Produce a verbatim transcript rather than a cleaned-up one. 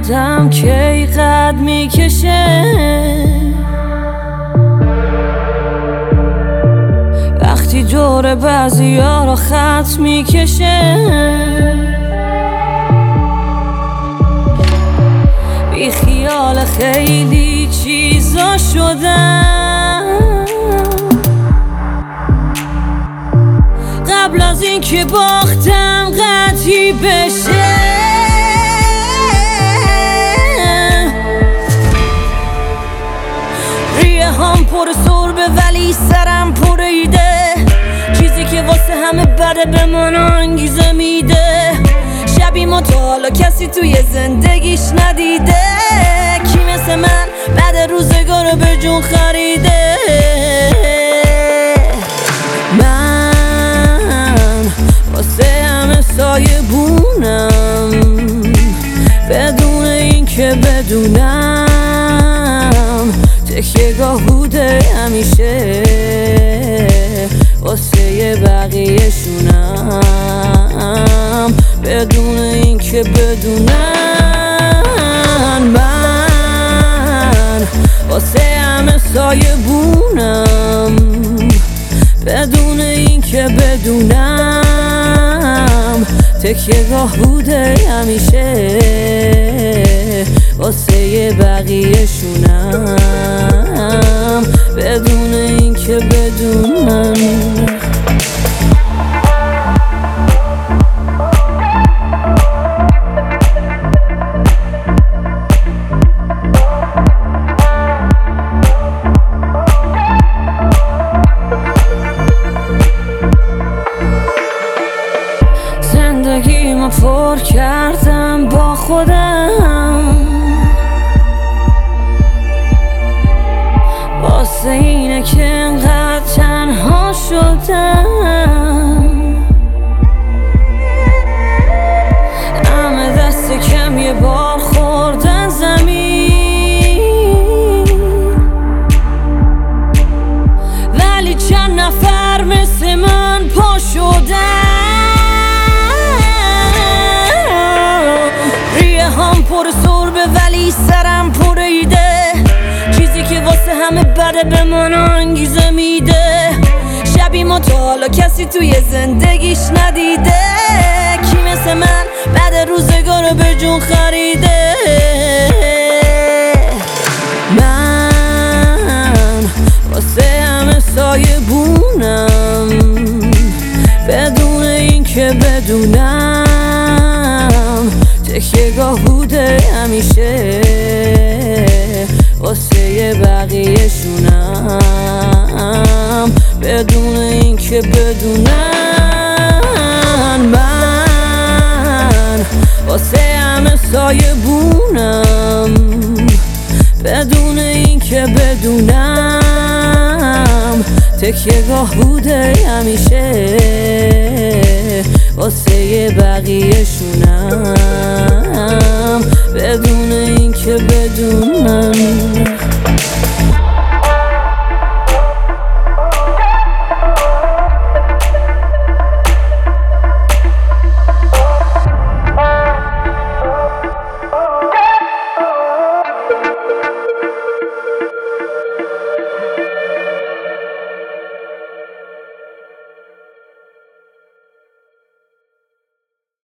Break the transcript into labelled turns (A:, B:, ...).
A: آدم کی قد میکشه وقتی دور بعضیا رو خط میکشه بی خیال خیلی چیزا شدم قبل از این که باختم قطعی بشه ریه هم پر سربه ولی سرم پر ایده چیزی که واسه همه بده به من انگیزه میده شبی ما تا حالا کسی توی زندگیش ندیده کی مثل من بعد روزگار به جون خریده من واسه همه سایه بونم بدون این که بدونم تکیه گاه بوده همیشه واسه بقیه شونم بدون این که بدونم من واسه همه سایه بونم بدون این که بدونم تکیه گاه بوده همیشه واسه بقیه شونم بدون این که بدونم زندگیمو پر کردم با خودم واسه اینه که انقدر تنها شدم همه دست کم یه بار خوردن زمین ولی چند نفر مثل من پا شدن پر سربه ولی سرم پر ایده چیزی که واسه همه بده به من انگیزه میده شبی ما تا حالا کسی توی زندگیش ندیده کی مثل من بعد روزگار به جون خریده من واسه همه سایه بونم بدون این که بدونم تکیه گاه بوده همیشه واسه بقیه شونم بدون این که بدونم من واسه همه سایه بونم بدون این که بدونم تکیه گاه بوده همیشه واسه بقیه شونم بدون این که بدونم